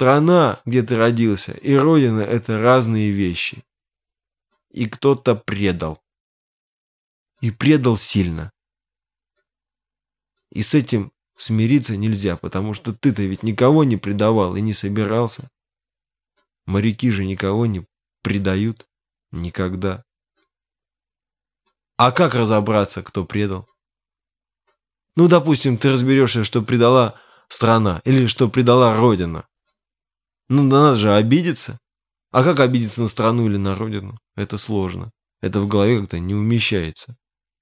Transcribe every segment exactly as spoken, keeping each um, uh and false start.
страна, где ты родился, и родина – это разные вещи. И кто-то предал. И предал сильно. И с этим смириться нельзя, потому что ты-то ведь никого не предавал и не собирался. Моряки же никого не предают никогда. А как разобраться, кто предал? Ну, допустим, ты разберешься, что предала страна или что предала родина. Ну, да надо же обидеться. А как обидеться на страну или на родину? Это сложно. Это в голове как-то не умещается.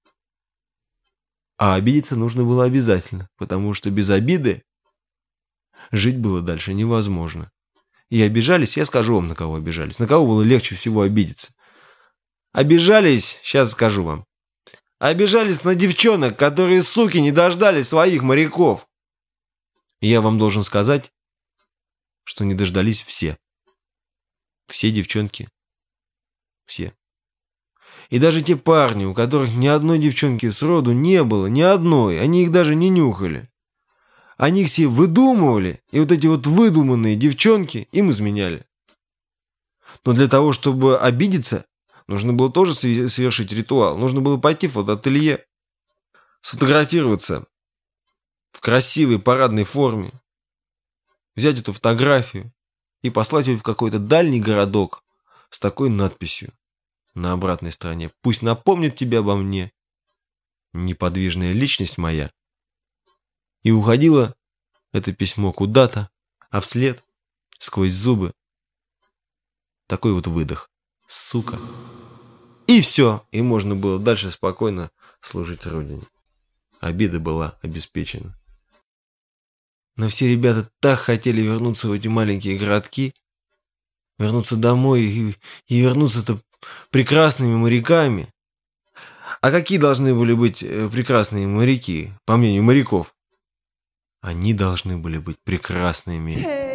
А обидеться нужно было обязательно, потому что без обиды жить было дальше невозможно. И обижались, я скажу вам, на кого обижались. На кого было легче всего обидеться. Обижались, сейчас скажу вам. Обижались на девчонок, которые, суки, не дождались своих моряков. И я вам должен сказать, что не дождались все. Все девчонки. Все. И даже те парни, у которых ни одной девчонки сроду не было, ни одной, они их даже не нюхали. Они их все выдумывали, и вот эти вот выдуманные девчонки им изменяли. Но для того, чтобы обидеться, нужно было тоже совершить ритуал. Нужно было пойти в фотоателье, сфотографироваться в красивой парадной форме, взять эту фотографию и послать ее в какой-то дальний городок с такой надписью на обратной стороне. Пусть напомнит тебе обо мне, неподвижная личность моя. И уходило это письмо куда-то, а вслед, сквозь зубы, такой вот выдох. Сука. И все. И можно было дальше спокойно служить родине. Обида была обеспечена. Но все ребята так хотели вернуться в эти маленькие городки, вернуться домой и, и вернуться-то прекрасными моряками. А какие должны были быть прекрасные моряки, по мнению моряков? Они должны были быть прекрасными.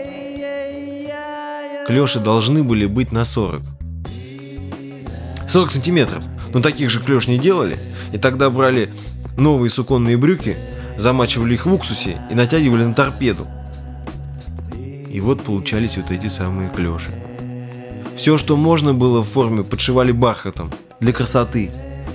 Клёши должны были быть на сорок. сорок сантиметров. Но таких же клёш не делали. И тогда брали новые суконные брюки, замачивали их в уксусе и натягивали на торпеду. И вот получались вот эти самые клёши. Все, что можно было в форме, подшивали бархатом для красоты.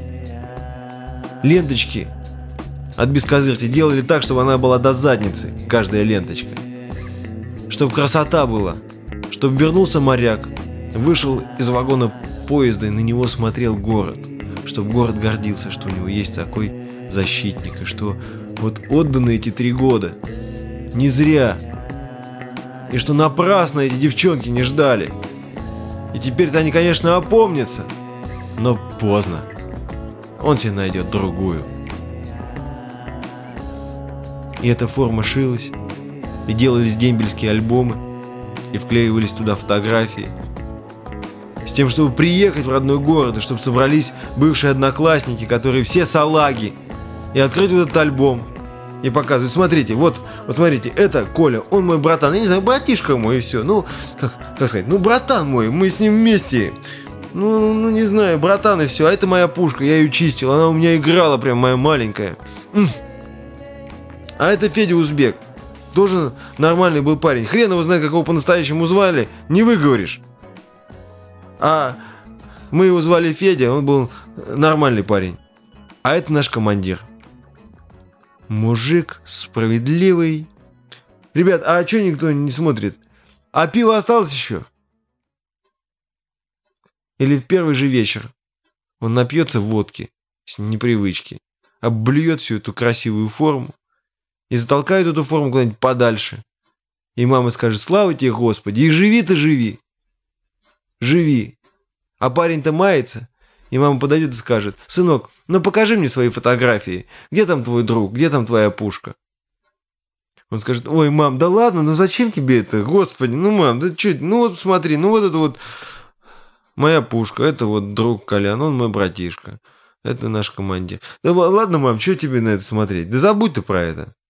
Ленточки от бескозырки делали так, чтобы она была до задницы, каждая ленточка. Чтобы красота была. Чтобы вернулся моряк, вышел из вагона поезда и на него смотрел город. Чтобы город гордился, что у него есть такой защитник. И что вот отданы эти три года не зря. И что напрасно эти девчонки не ждали. И теперь-то они, конечно, опомнятся. Но поздно. Он себе найдет другую. И эта форма шилась. И делались дембельские альбомы. И вклеивались туда фотографии. С тем, чтобы приехать в родной город. И чтобы собрались бывшие одноклассники, которые все салаги. И открыть вот этот альбом. И показывать, смотрите, вот, вот смотрите, это Коля, он мой братан. Я не знаю, братишка мой и все. Ну, как, как сказать, ну, братан мой, мы с ним вместе. Ну, ну, не знаю, братан и все. А это моя пушка, я ее чистил. Она у меня играла, прям моя маленькая. А это Федя Узбек. Тоже нормальный был парень. Хрен его знает, как его по-настоящему звали. Не выговоришь. А мы его звали Федя, он был нормальный парень. А это наш командир. Мужик справедливый. Ребят, а что никто не смотрит? А пиво осталось еще? Или в первый же вечер он напьется водки с непривычки, обблюет всю эту красивую форму и затолкает эту форму куда-нибудь подальше. И мама скажет: слава тебе, Господи, и живи ты, живи. Живи. А парень-то мается. И мама подойдет и скажет: сынок, ну покажи мне свои фотографии. Где там твой друг? Где там твоя пушка? Он скажет: ой, мам, да ладно, ну зачем тебе это? Господи, ну, мам, да что? Ну вот смотри, ну вот это вот моя пушка, это вот друг Колян, он мой братишка. Это наш командир. Да ладно, мам, что тебе на это смотреть? Да забудь ты про это.